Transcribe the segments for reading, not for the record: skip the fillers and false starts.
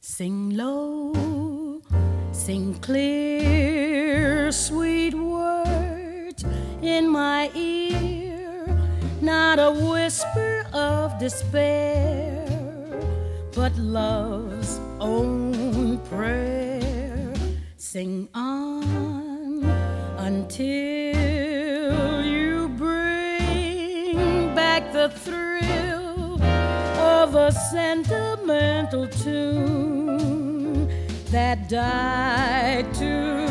Sing low, sing clear, sweet words in my ear, not a whisper of despair, but love's own prayer. Sing on until you bring back the thrill of a sentimental tune that died too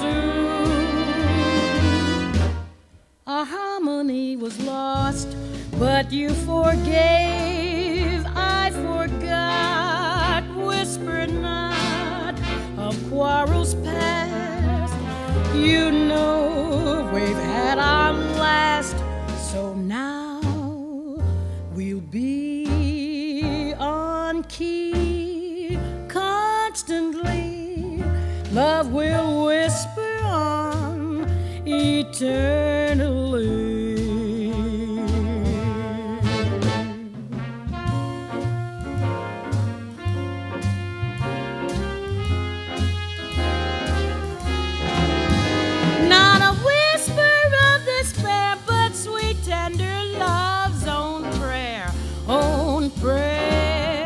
soon. Our harmony was lost, but you forgave. I forgot. Whisper not of quarrels past. You know we've had our last, so now we'll be on key constantly. Love will whisper on eternally. Not a whisper of despair, but sweet tender love's own prayer, own prayer.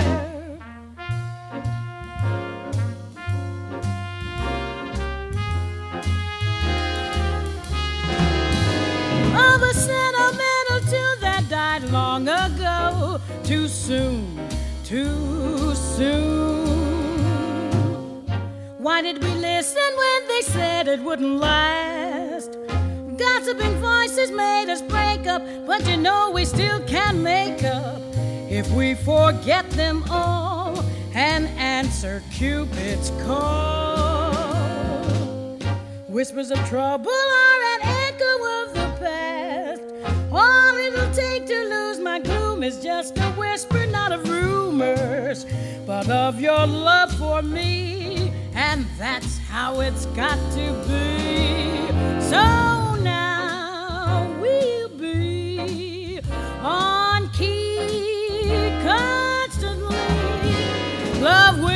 Of a sentimental tune that died long ago, too soon, too soon. Why did we listen when they said it wouldn't last? Gossiping voices made us break up, but you know we still can make up if we forget them all and answer Cupid's call. Whispers of trouble are an echo of the past. All it'll take to lose my gloom is just a whisper, not of rumors, but of your love for me, and that's how it's got to be. So now we'll be on key constantly. Love will